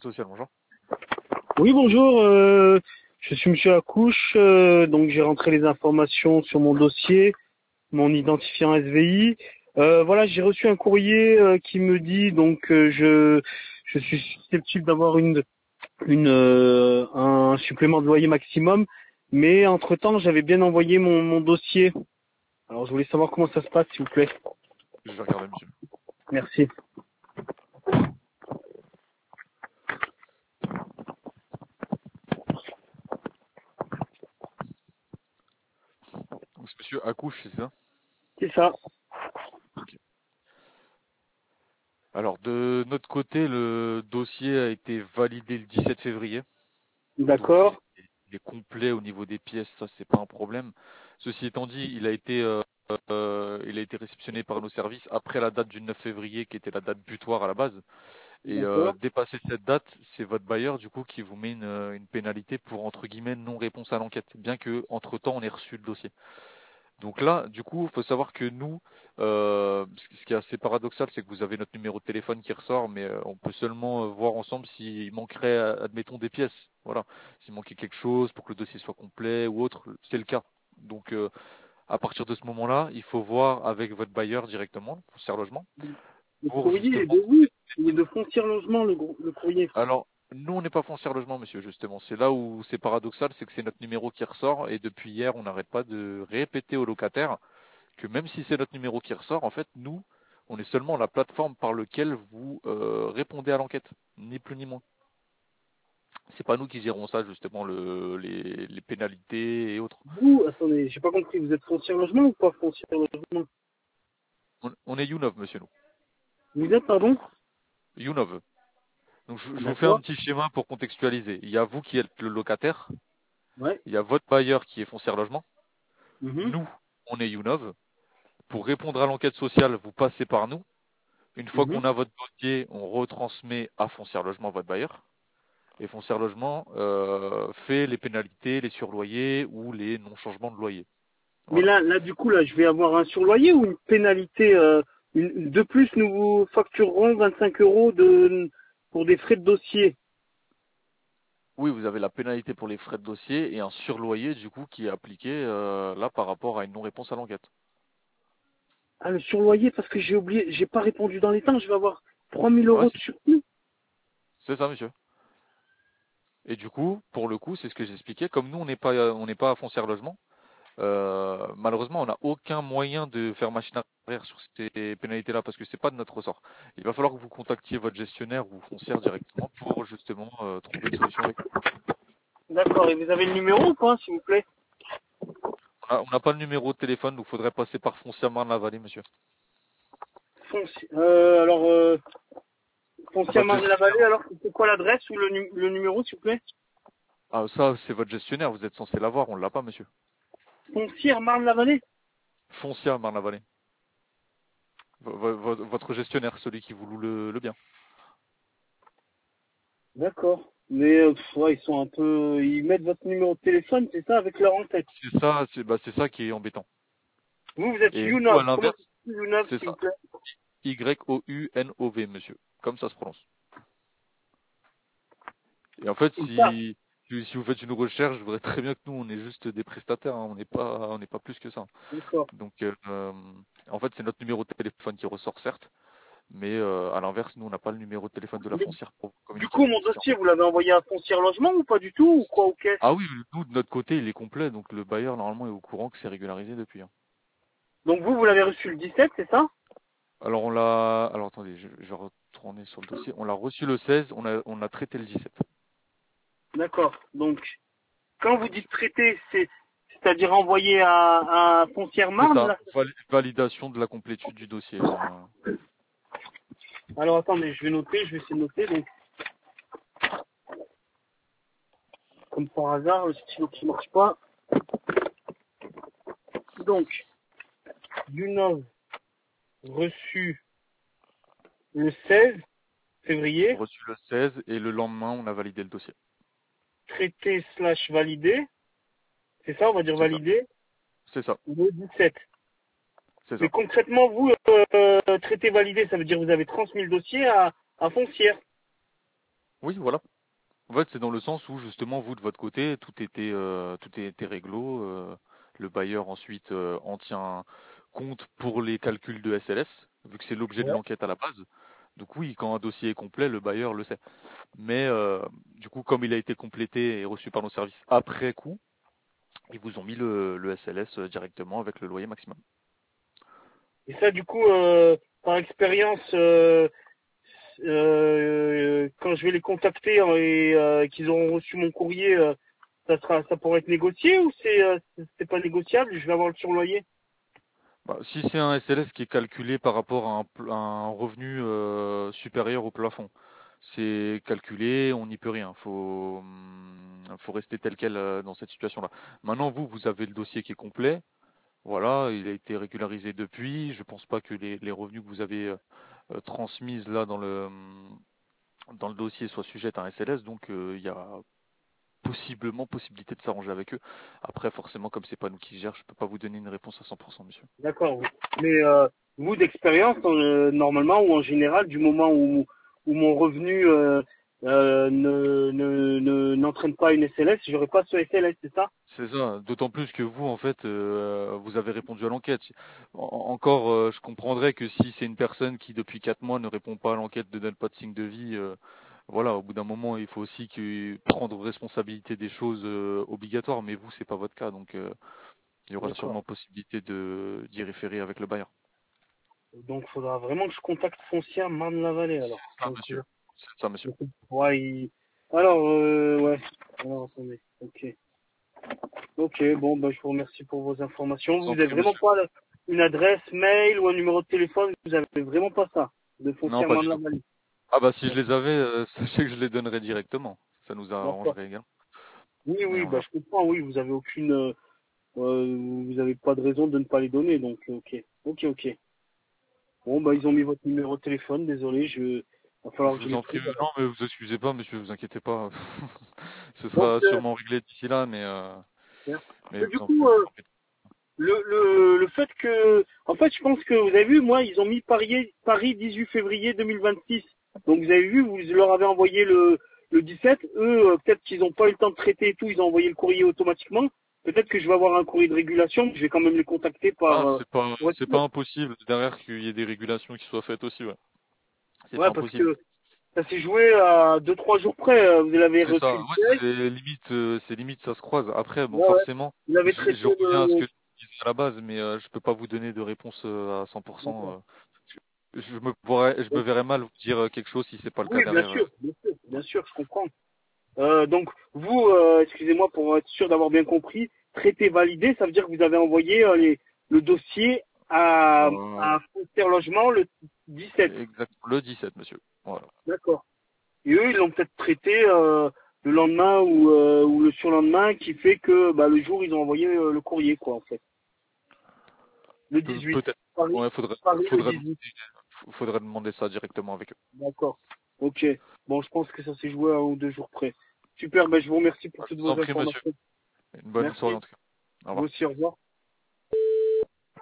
social, bonjour. Oui, bonjour. Je suis Monsieur Accouche. Donc j'ai rentré les informations sur mon dossier, mon identifiant SVI. Voilà, j'ai reçu un courrier qui me dit donc je suis susceptible d'avoir un supplément de loyer maximum, mais entre-temps j'avais bien envoyé mon dossier. Alors je voulais savoir comment ça se passe, s'il vous plaît. Je vais regarder, monsieur. Merci. Donc, c'est monsieur Accouche, c'est ça? C'est ça. Ok. Alors, de notre côté, le dossier a été validé le 17 février. Donc, D'accord. il est complet au niveau des pièces, ça, c'est pas un problème. Ceci étant dit, il a été réceptionné par nos services après la date du 9 février, qui était la date butoir à la base. Et D'accord. dépasser cette date, c'est votre bailleur, du coup, qui vous met une pénalité pour, entre guillemets, non-réponse à l'enquête, bien que, entre-temps, on ait reçu le dossier. Donc là, du coup, il faut savoir que nous, ce qui est assez paradoxal, c'est que vous avez notre numéro de téléphone qui ressort, mais on peut seulement voir ensemble s'il manquerait, admettons, des pièces. Voilà, s'il manquait quelque chose pour que le dossier soit complet ou autre, c'est le cas. Donc, à partir de ce moment-là, il faut voir avec votre bailleur directement, Foncière Logement, Le pour courrier il est justement. de vous. Il est de Foncière Logement, le courrier. Alors, nous, on n'est pas Foncière Logement, monsieur, justement. C'est là où c'est paradoxal, c'est que c'est notre numéro qui ressort, et depuis hier, on n'arrête pas de répéter aux locataires que même si c'est notre numéro qui ressort, en fait, nous, on est seulement la plateforme par laquelle vous répondez à l'enquête, ni plus ni moins. C'est pas nous qui gérons ça, justement, les pénalités et autres. Vous, attendez, j'ai pas compris, vous êtes Foncière Logement ou pas Foncière Logement? On est Younov, monsieur, nous. Vous êtes, pardon? Younov. Donc, je vous fais un D'accord. petit schéma pour contextualiser. Il y a vous qui êtes le locataire, Ouais. il y a votre bailleur qui est Foncière Logement, Mhm. nous, on est Younov. Pour répondre à l'enquête sociale, vous passez par nous. Une fois Mhm. qu'on a votre dossier, on retransmet à Foncière Logement, votre bailleur. Et Foncière Logement fait les pénalités, les surloyers ou les non-changements de loyer. Mais Voilà. là, du coup, là, je vais avoir un surloyer ou une pénalité de plus, nous vous facturerons 25 euros pour des frais de dossier. Oui, vous avez la pénalité pour les frais de dossier et un surloyer du coup qui est appliqué là par rapport à une non-réponse à l'enquête. Ah, le surloyer, parce que j'ai oublié, j'ai pas répondu dans les temps, je vais avoir 3000 Ouais, euros de surplus. c'est ça, monsieur. Et du coup, pour le coup, c'est ce que j'expliquais. Comme nous, on n'est pas à Foncière Logement. Malheureusement, on n'a aucun moyen de faire machine arrière sur ces pénalités-là parce que c'est pas de notre ressort. Il va falloir que vous contactiez votre gestionnaire ou foncière directement pour justement trouver une solution avec eux. D'accord, et vous avez le numéro ou pas, s'il vous plaît? On n'a pas le numéro de téléphone, donc il faudrait passer par Foncière Marne-la-Vallée, monsieur. Alors, Foncière Votre Marne-la-Vallée, gestionnaire. alors, c'est quoi l'adresse ou le numéro, s'il vous plaît? Ah, ça, c'est votre gestionnaire, vous êtes censé l'avoir, on l'a pas, monsieur. Foncière Marne-la-Vallée? Foncière Marne-la-Vallée. Votre gestionnaire, celui qui vous loue le bien. D'accord. Mais ouais, ils sont un peu, ils mettent votre numéro de téléphone, c'est ça, avec leur en-tête. C'est ça qui est embêtant. Vous êtes Et nous, à Younov. Comment l'inverse, c'est Younov, c'est s'il vous ça. plaît? Younov, monsieur. Comme ça se prononce. Et en fait, Comme ça. si vous faites une recherche, je voudrais très bien que nous, on est juste des prestataires, hein, on n'est pas plus que ça. D'accord. Donc, en fait, c'est notre numéro de téléphone qui ressort, certes, mais à l'inverse, nous, on n'a pas le numéro de téléphone de la Mais foncière pour du communiquer coup, avec mon le dossier. dossier, vous l'avez envoyé à Foncière Logement ou pas du tout, ou quoi, ou qu'est-ce? Ah oui, nous, de notre côté, il est complet, donc le bailleur, normalement, est au courant que c'est régularisé depuis, hein. Donc vous l'avez reçu le 17, c'est ça? Alors attendez, je vais retourner sur le dossier. On l'a reçu le 16, on a traité le 17. D'accord. Donc, quand vous dites traiter, c'est-à-dire envoyer à Foncière C'est Marne, ça, là? validation de la complétude du dossier. Alors attendez, je vais noter, je vais essayer de noter. Donc, comme par hasard, le stylo qui marche pas. Donc, Younov reçu le 16 février, Reçu le 16 et le lendemain, on a validé le dossier. traité slash validé, c'est ça, on va dire C'est ça, validé, c'est ça, le 17. c'est Mais ça. concrètement, vous, traité validé, ça veut dire que vous avez transmis le dossier à Foncière. Oui, voilà. En fait, c'est dans le sens où justement vous de votre côté, tout était réglo. Le bailleur ensuite en tient compte pour les calculs de SLS, vu que c'est l'objet de Ouais. l'enquête à la base. Donc oui, quand un dossier est complet, le bailleur le sait. Mais du coup, comme il a été complété et reçu par nos services après coup, ils vous ont mis le SLS directement avec le loyer maximum. Et ça, du coup, par expérience, quand je vais les contacter et qu'ils auront reçu mon courrier, ça pourrait être négocié ou c'est pas négociable? Je vais avoir le surloyer. Bah, si c'est un SLS qui est calculé par rapport à un revenu supérieur au plafond, c'est calculé, on n'y peut rien. Faut rester tel quel dans cette situation-là. Maintenant, vous avez le dossier qui est complet. Voilà, il a été régularisé depuis. Je pense pas que les revenus que vous avez transmises là dans le dossier soient sujets à un SLS. Donc, il y a possibilité de s'arranger avec eux. Après, forcément, comme c'est pas nous qui gère, je peux pas vous donner une réponse à 100%, monsieur. D'accord. Mais vous, d'expérience, normalement ou en général, du moment où mon revenu n'entraîne pas une SLS, j'aurai pas ce SLS, c'est ça? C'est ça, d'autant plus que vous, en fait, vous avez répondu à l'enquête. Encore, je comprendrais que si c'est une personne qui, depuis 4 mois, ne répond pas à l'enquête, ne donne pas de signe de vie, voilà, au bout d'un moment, il faut aussi prendre responsabilité des choses obligatoires, mais vous, c'est pas votre cas, donc il y aura D'accord. sûrement possibilité d'y référer avec le bailleur. Donc, il faudra vraiment que je contacte Foncière Marne-la-Vallée, C'est alors. ça, Donc, monsieur. C'est ça, monsieur. ouais, alors, ouais. Alors, attendez. Ok. Ok, bon, bah, je vous remercie pour vos informations. Je vous Vous en avez prie, vraiment monsieur. pas une adresse mail ou un numéro de téléphone? Vous avez vraiment pas ça, de Non, Foncière pas du tout. Marne-la-Vallée. Ah bah si je les avais, sachez que je les donnerais directement. Ça nous D'accord. arrangerait également. Oui, Mais oui, on bah, l'a. je comprends, oui, vous avez aucune, vous avez pas de raison de ne pas les donner, donc, ok. Ok, ok. Bon, bah, ils ont mis votre numéro de téléphone, désolé, va falloir Je que je vous les en prie, trouve, non, alors. mais vous excusez pas, monsieur, vous inquiétez pas. Ce Donc, sera sûrement réglé d'ici là, bien. mais Du vous en, coup, vous en faites. le fait que, en fait, je pense que vous avez vu, moi, ils ont mis Paris 18 février 2026. Donc, vous avez vu, vous leur avez envoyé le 17. Eux, peut-être qu'ils n'ont pas eu le temps de traiter et tout, ils ont envoyé le courrier automatiquement. Peut-être que je vais avoir un courrier de régulation, mais je vais quand même les contacter Ah, pour être c'est sûr. pas impossible derrière qu'il y ait des régulations qui soient faites aussi, ouais. C'est pas Ouais, parce impossible. que ça s'est joué à 2-3 jours près. Vous l'avez C'est ça. reçu le Ouais, direct. c'est limite, ça se croise. Après, bon, Ouais, ouais. forcément, Vous l'avez je traité reviens à ce le... que je disais à la base, mais je peux pas vous donner de réponse à 100%. D'accord. Je me verrais mal vous dire quelque chose si c'est pas le cas Oui, bien derrière. sûr, bien sûr, bien Voilà. sûr, je comprends. Donc, vous, excusez-moi pour être sûr d'avoir bien compris, traité validé, ça veut dire que vous avez envoyé le dossier Euh, à Foncière Logement le 17. exactement, le 17, monsieur. Voilà. D'accord. Et eux, ils l'ont peut-être traité le lendemain ou le surlendemain, qui fait que bah, le jour, ils ont envoyé le courrier, quoi, en fait. Le 18. Peut-être. Paris, Ouais, Paris le 18. faudrait demander ça directement avec eux. D'accord. Ok. Bon, je pense que ça s'est joué à 1 ou 2 jours près. Super, ben, je vous remercie pour Je toutes vous en vos prie, monsieur. informations. Une bonne soirée Merci. en tout cas. Au Vous revoir. aussi, au revoir.